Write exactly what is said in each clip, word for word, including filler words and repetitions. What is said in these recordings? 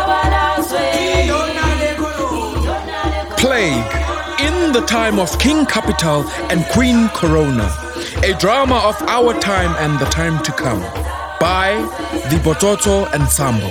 Plague, in the time of King Capital and Queen Corona, a drama of our time and the time to come, by the Bototo Ensemble.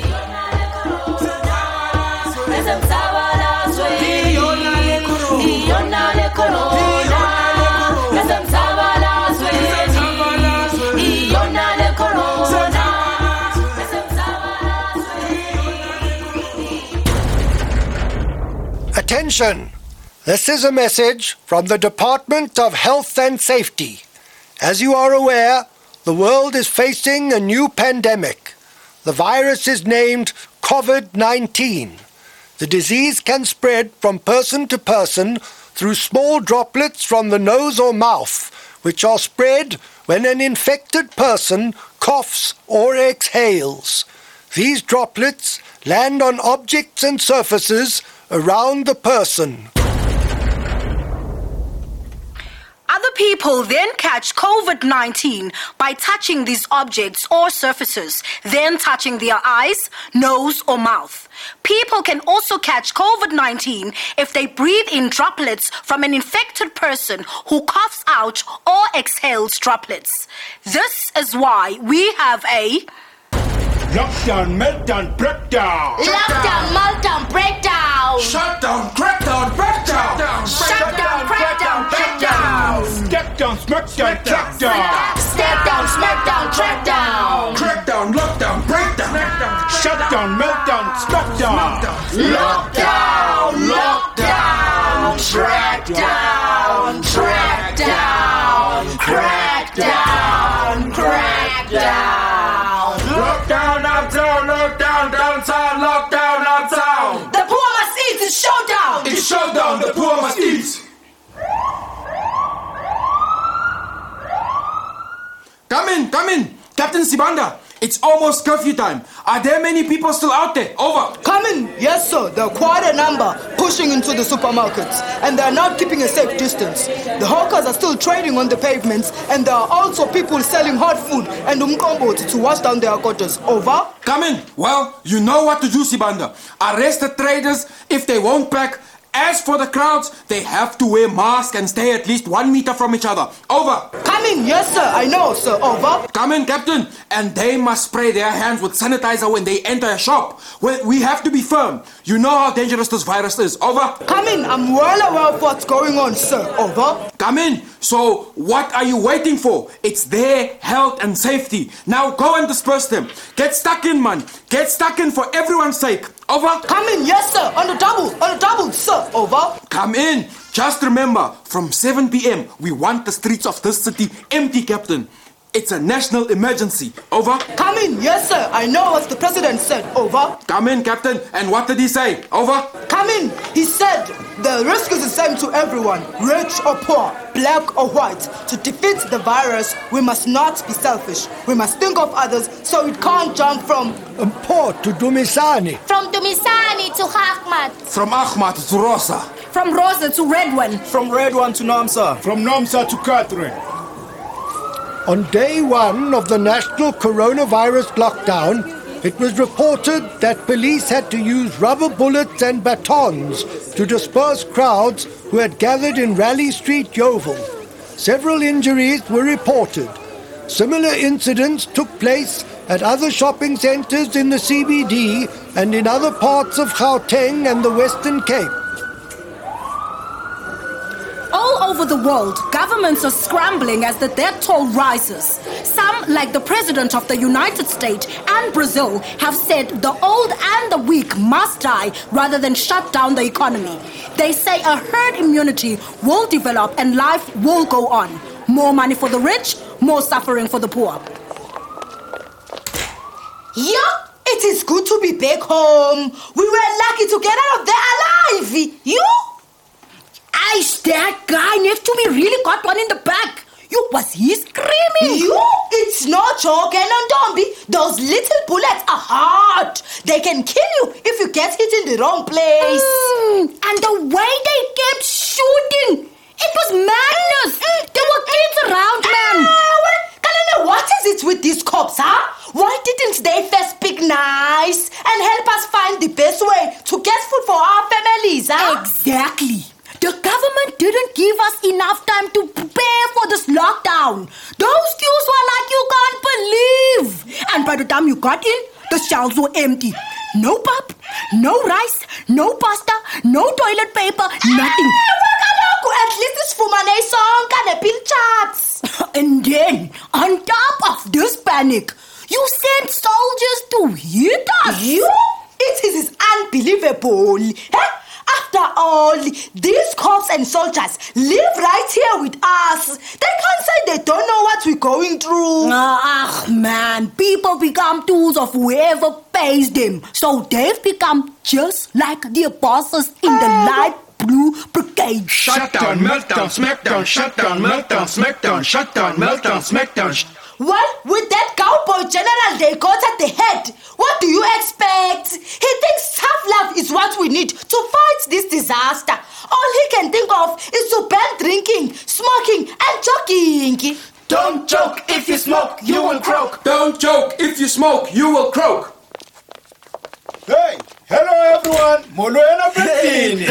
Attention! This is a message from the Department of Health and Safety. As you are aware, the world is facing a new pandemic. The virus is named COVID nineteen. The disease can spread from person to person through small droplets from the nose or mouth, which are spread when an infected person coughs or exhales. These droplets land on objects and surfaces around the person. Other people then catch COVID nineteen by touching these objects or surfaces, then touching their eyes, nose, or mouth. People can also catch COVID nineteen if they breathe in droplets from an infected person who coughs out or exhales droplets. This is why we have a Lockdown, meltdown, breakdown. Lockdown, meltdown, breakdown. Shutdown, crackdown, breakdown. Shutdown, crackdown, breakdown. Step down, smackdown, crackdown. Step down, smackdown, crackdown. Crackdown, lockdown, breakdown. Shutdown, meltdown, smackdown. Lockdown, lockdown, trackdown, trackdown, crackdown, crackdown. Lockdown, uptown, lockdown, downtown, lockdown, uptown. The poor must eat, it's showdown. It's showdown, the poor must eat. Come in, come in. Captain Sibanda, it's almost curfew time. Are there many people still out there? Over. Come in. Yes, sir. There are quite a number pushing into the supermarkets, and they are not keeping a safe distance. The hawkers are still trading on the pavements, and there are also people selling hot food and umqombothi to wash down their gutters. Over. Come in. Well, you know what to do, Sibanda. Arrest the traders if they won't pack. As for the crowds, they have to wear masks and stay at least one meter from each other. Over. Come in. Yes, sir. I know, sir. Over. Come in, Captain. And they must spray their hands with sanitizer when they enter a shop. Well, we have to be firm. You know how dangerous this virus is. Over. Come in. I'm well aware of what's going on, sir. Over. Come in. So, what are you waiting for? It's their health and safety. Now go and disperse them. Get stuck in, man. Get stuck in for everyone's sake. Over. Come in. Yes, sir. On the double. On the double, sir. Over. Come in. Just remember, from seven p.m., we want the streets of this city empty, Captain. It's a national emergency. Over. Come in. Yes, sir. I know what the president said. Over. Come in, Captain. And what did he say? Over. Come in. He said the risk is the same to everyone, rich or poor, black or white. To defeat the virus, we must not be selfish. We must think of others so it can't jump from Port to Dumisani. From Dumisani to Ahmad. From Ahmad to Rosa. from Rosa to Redwan. From Redwan to Namsa. From Namsa to Catherine. On day one of the national coronavirus lockdown, it was reported that police had to use rubber bullets and batons to disperse crowds who had gathered in Raleigh Street, Yeovil. Several injuries were reported. Similar incidents took place at other shopping centres in the C B D and in other parts of Gauteng and the Western Cape. All over the world, governments are scrambling as the death toll rises. Some, like the President of the United States and Brazil, have said the old and the weak must die rather than shut down the economy. They say a herd immunity will develop and life will go on. More money for the rich, more suffering for the poor. Yeah, it is good to be back home. We were lucky to get out of there alive. You? Aish, that guy next to me really got one in the back. You, was he screaming? You? It's no joke, and Ndombi. Those little bullets are hard. They can kill you if you get hit in the wrong place. Mm, and the way they kept shooting, it was madness. There were kids around, man. Ah, well, Kalana Anene, what is it with these cops, huh? Why didn't they first speak nice and help us find the best way to get food for our families, huh? Exactly. The government didn't give us enough time to prepare for this lockdown. Those queues were like you can't believe. And by the time you got in, the shelves were empty. No pap, no rice, no pasta, no toilet paper, nothing. At least it's fumane song and a pill charts. And then, on top of this panic, you sent soldiers to hit us. You? It is unbelievable. Huh? After all, these cops and soldiers live right here with us. They can't say they don't know what we're going through. Ah, man, people become tools of whoever pays them. So they've become just like the bosses in the light blue brigade. Shutdown, meltdown, smackdown, shutdown, meltdown, smackdown, shutdown, meltdown, smackdown. Well, with that cowboy general they got at the head, what do you expect? He thinks tough love is what we need to fight this disaster. All he can think of is to ban drinking, smoking, and joking. Don't joke, if you smoke, you will croak. Don't joke, if you smoke, you will croak. Hey, hello everyone. Molweni Britini.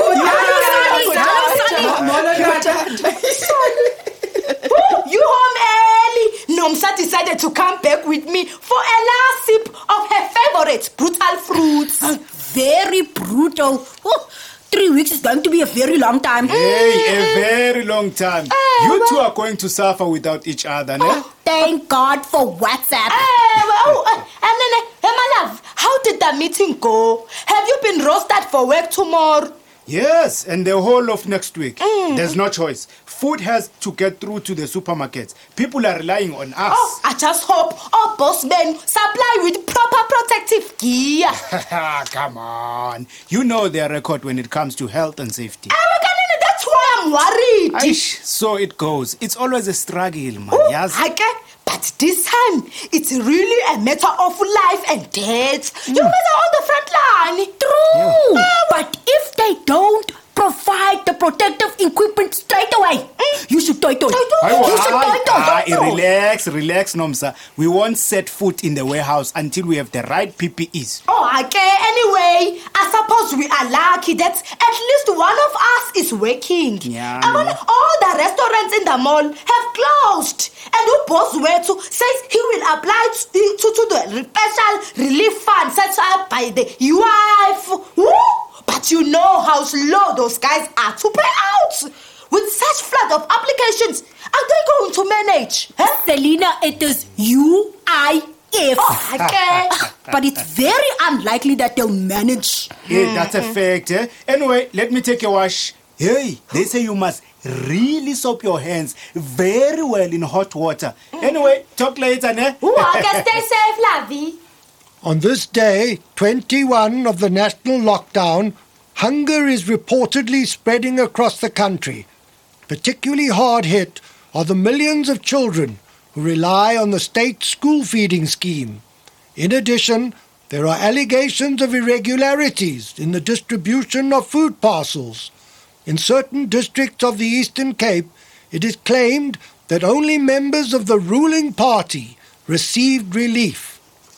You home early. Nomsa decided to come back with me for a last sip of her favorite brutal fruits. Very brutal. Oh, three weeks is going to be a very long time. Hey, a very long time. You two are going to suffer without each other, ne? Oh, thank God for WhatsApp. Hey, well, uh, and then, uh, hey, my love, how did the meeting go? Have you been rostered for work tomorrow? Yes, and the whole of next week. Mm. There's no choice. Food has to get through to the supermarkets. People are relying on us. Oh, I just hope our boss men supply with proper protective gear. Come on. You know their record when it comes to health and safety. Hey, that's why I'm worried. Aish, so it goes. It's always a struggle, man. Ooh, yes? okay. But this time, it's really a matter of life and death. Mm. You guys are on the front line. True. Yeah. But if they don't provide the protective equipment straight away, mm. you should toy toy. You should toy toy. Relax, relax, Nomsa. We won't set foot in the warehouse until we have the right P P Es. Oh, okay. Anyway, I suppose we are lucky that at least one of us is working. Yeah. I mean, all the restaurants in the mall have closed. And who boss where to says he will apply to, to, to the special relief fund set up by the U I F. Woo! But you know how slow those guys are to pay out. With such flood of applications, are they going to manage? Huh? Selena, it is U I F. Oh, okay. But it's very unlikely that they'll manage. Yeah, that's a fact, eh? Anyway, let me take a wash. Hey, they say you must really soap your hands very well in hot water. Anyway, talk later, ne? Ooh, okay, stay safe, Lavi. On this day, twenty-one of the national lockdown, hunger is reportedly spreading across the country. Particularly hard hit are the millions of children who rely on the state school feeding scheme. In addition, there are allegations of irregularities in the distribution of food parcels. In certain districts of the Eastern Cape, it is claimed that only members of the ruling party received relief.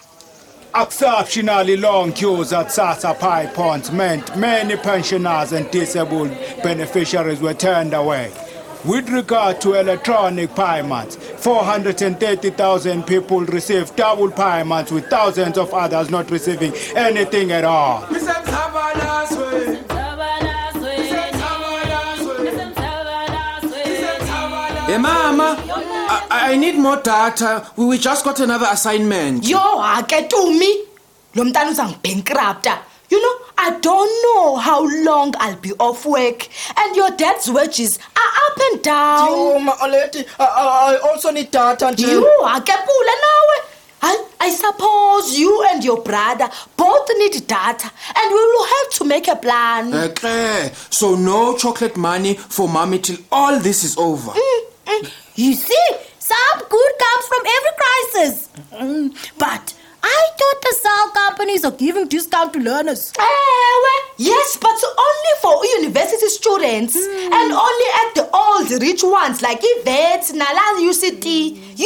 Exceptionally long queues at Sasa Pie Ponds meant many pensioners and disabled beneficiaries were turned away. With regard to electronic payments, four hundred thirty thousand people received double payments, with thousands of others not receiving anything at all. Hey, Mama, I, I need more data. We, we just got another assignment. Yo, ake to me. Lo mntana uzangibankrupt. You know, I don't know how long I'll be off work, and your dad's wages are up and down. Yo, ma Oleti, I, I also need data. You, ake pula nawe. I, I suppose you and your brother both need data, and we will have to make a plan. Okay, so no chocolate money for Mommy till all this is over. Mm, mm. You see, some good comes from every crisis. Mm, but I thought the Cell companies are giving discount to learners. Uh, well, yes, but only for university students, mm. and only at the old rich ones like Yvette, Nala, U C T. You,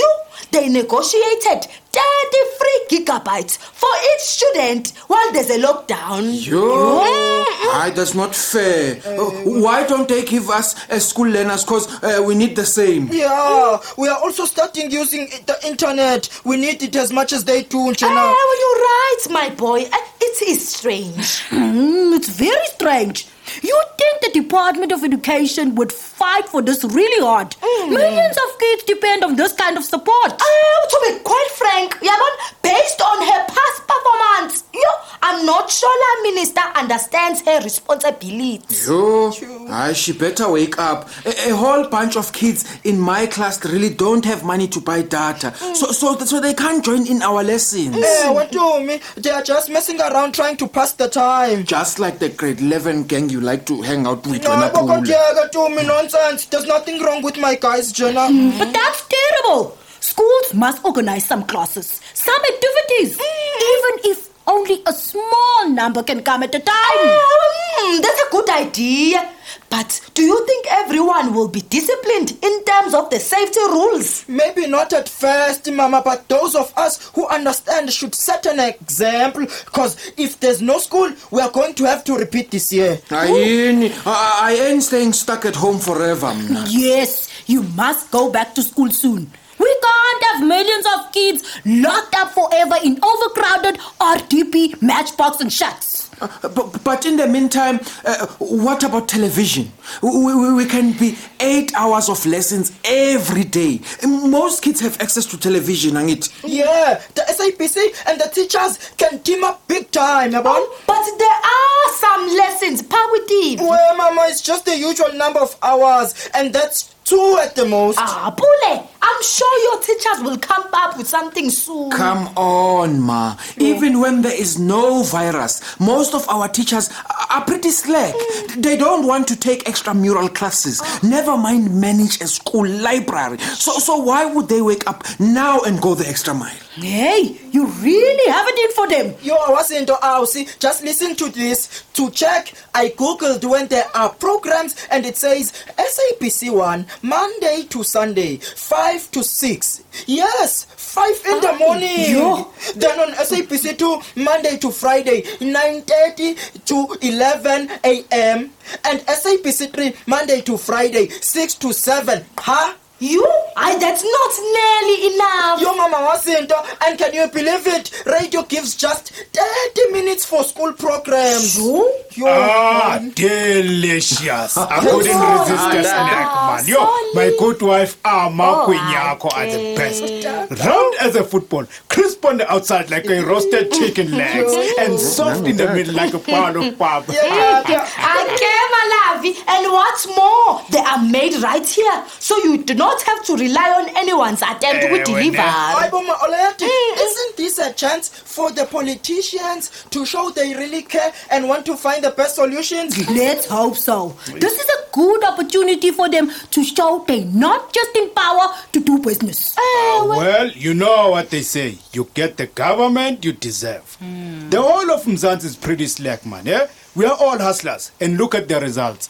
they negotiated thirty-three gigabytes for each student while there's a lockdown. Yo, aye, that's not fair. Uh, why don't they give us as school learners? Because uh, we need the same. Yeah, we are also starting using the internet. We need it as much as they do, Jenna. Oh, you're right, my boy. Uh, It is strange. Mm, it's very strange. You'd think the Department of Education would fight for this really hard. Mm. Millions of kids depend on this kind of support. Oh, to be quite frank, Yabon, based on her past performance, yo, I'm not sure the minister understands her responsibilities. Yo, aye, she better wake up. A, a whole bunch of kids in my class really don't have money to buy data. Mm. So, so, so they can't join in our lessons. Eh, what do me? They are just messing around trying to pass the time. Just like the grade eleven gang you like to hang out with. No, when I but pull. yeah, to me nonsense. There's nothing wrong with my guys, Jenna. Mm, but that's terrible. Schools must organize some classes, some activities, even if only a small number can come at a time. Mm, that's a good idea. But do you think everyone will be disciplined in terms of the safety rules? Maybe not at first, Mama, but those of us who understand should set an example. Because if there's no school, we are going to have to repeat this year. I ain't, I, I ain't staying stuck at home forever. Mna. Yes, you must go back to school soon. We can't have millions of kids locked up forever in overcrowded R D P, Matchbox and shacks. Uh, but, but in the meantime, uh, what about television? We, we, we can be eight hours of lessons every day. Most kids have access to television, and it. Yeah, the S A P C and the teachers can team up big time, Yabon. Oh, but there are some lessons, Pawiti. Well, Mama, it's just the usual number of hours, and that's two at the most. Ah, Pule, I'm sure your teachers will come up with something soon. Come on, Ma. Even when there is no virus, most of our teachers are pretty slack. They don't want to take extramural classes, never mind manage a school library. So, so why would they wake up now and go the extra mile? Hey, you really have it in for them. Yo, I wasn't out. See, just listen to this. To check, I googled when there are programs and it says S A P C one, Monday to Sunday, five to six. Yes, five in the morning. Yo. Then on S A P C two, Monday to Friday, nine thirty to eleven a.m. And S A P C three, Monday to Friday, six to seven. Huh? You? I, that's not nearly enough. Yo, Mama wasn't. And can you believe it? Radio gives just thirty minutes for school programs. You? Yo. Ah, delicious. I couldn't Oh, resist the yeah. snack, man. Yo, Solid. my good wife, Ama Oh, Kwinyako, are the best. Round as a football, crisp on the outside like a roasted chicken legs, and soft in the middle like a pound of pap. Yeah, yeah. Okay, Malavi. And what's more, they are made right here. So you do not have to rely on anyone's attempt Eh, to deliver. Ay, Boma Oleti, isn't this a chance for the politicians to show they really care and want to find the best solutions? Let's hope so. This is a good opportunity for them to show they're not just in power to do business. Well, you know what they say. You get the government you deserve. The whole of Mzansi is pretty slack, man. Yeah? We are all hustlers, and look at the results.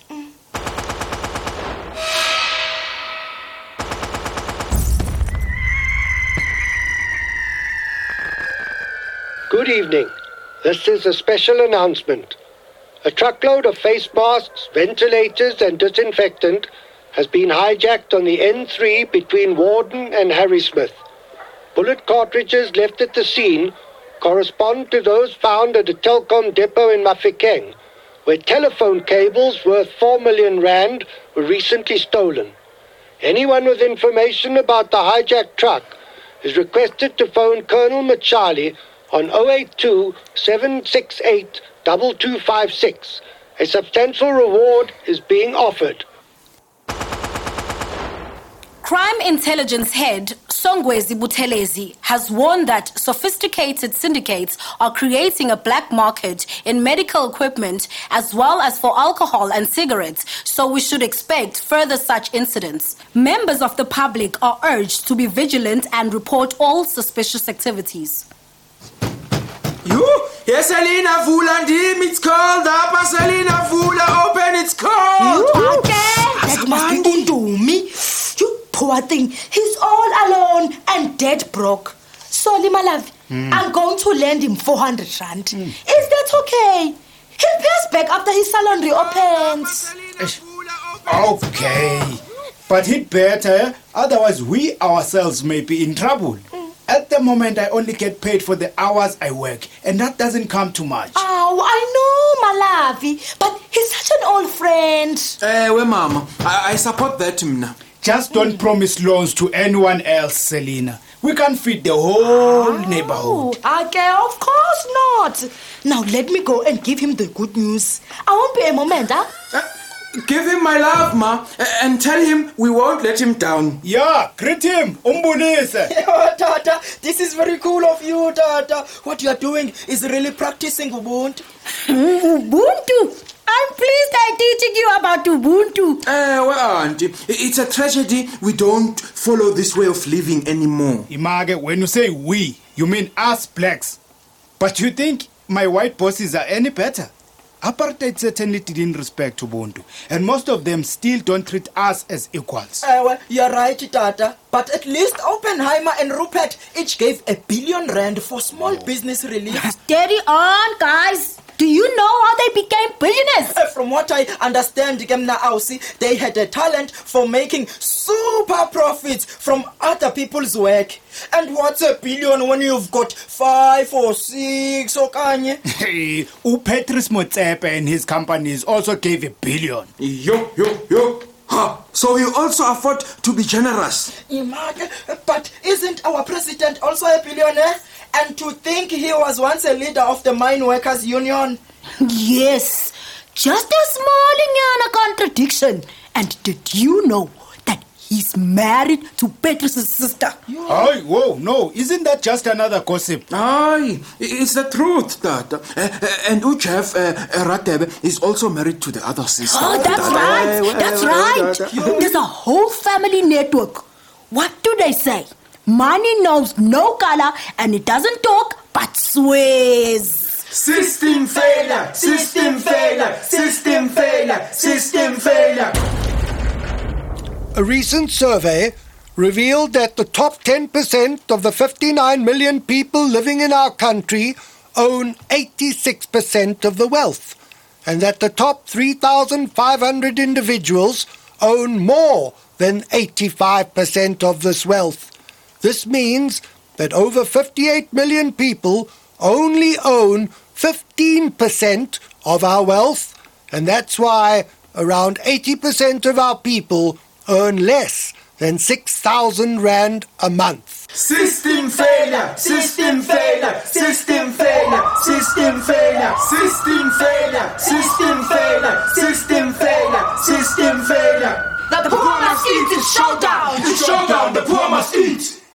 Good evening. This is a special announcement. A truckload of face masks, ventilators and disinfectant has been hijacked on the N three between Warden and Harrismith. Bullet cartridges left at the scene correspond to those found at a Telkom depot in Mafikeng, where telephone cables worth four million rand were recently stolen. Anyone with information about the hijacked truck is requested to phone Colonel Machali on oh eight two, seven six eight, two two five six. A substantial reward is being offered. Crime intelligence head Songwezi Buthelezi has warned that sophisticated syndicates are creating a black market in medical equipment as well as for alcohol and cigarettes, so we should expect further such incidents. Members of the public are urged to be vigilant and report all suspicious activities. You? Yes, Selina Vula, ndim, it's called up. Selina Vula, open, it's called. Okay, that must be Undumi. You poor thing. He's all alone. and dead broke. Sorry, my love, mm. I'm going to lend him four hundred rand. Mm. Is that okay? He'll pay us back after his salon reopens. Okay, but he'd better, otherwise we ourselves may be in trouble. Mm. At the moment, I only get paid for the hours I work, and that doesn't come to much. Oh, I know, my lovey, but he's such an old friend. Eh, well, Mama, I, I support that, Mna. Just don't mm. promise loans to anyone else, Selina. We can't feed the whole oh, neighborhood. Okay, of course not. Now let me go and give him the good news. I won't be a moment, huh? Uh, give him my love, Ma, and tell him we won't let him down. Yeah, greet him, umbonise. Yeah, Tata, this is very cool of you, Tata. What you are doing is really practicing Ubuntu. Ubuntu? I'm pleased I'm teaching you about Ubuntu. Eh, uh, well, Auntie, it's a tragedy we don't follow this way of living anymore. Image, when you say we, you mean us blacks. But you think my white bosses are any better? Apartheid certainly didn't respect Ubuntu, and most of them still don't treat us as equals. Uh, well, you're right, Tata. But at least Oppenheimer and Rupert each gave a billion rand for small oh. business relief. Steady on, guys. Do you know how they became billionaires? Uh, from what I understand, Gemna Ausi, they had a talent for making super profits from other people's work. And what's a billion when you've got five or six or kanye? Hey, Patrice Motsepe and his companies also gave a billion. Yo, yo, yo. Ha! So you also afford to be generous. But isn't our president also a billionaire? And to think he was once a leader of the Mine Workers Union. Yes, just a small Inyana contradiction. And did you know that he's married to Petrus's sister? Oh, whoa, no, isn't that just another gossip? Aye, it's the truth, Dad. Uh, uh, and Uchef uh, Ratebe is also married to the other sister. Oh, that's Dada. right, uh, that's uh, right. Uh, There's a whole family network. What do they say? Money knows no color and it doesn't talk but swears. System failure, system failure, system failure, system failure. A recent survey revealed that the top ten percent of the fifty-nine million people living in our country own eighty-six percent of the wealth, and that the top three thousand five hundred individuals own more than eighty-five percent of this wealth. This means that over fifty-eight million people only own fifteen percent of our wealth, and that's why around eighty percent of our people earn less than six thousand rand a month. System failure, system failure, system failure, system failure, system failure, system failure, system failure, system failure. The poor must eat, it's showdown! It's showdown, the poor must eat!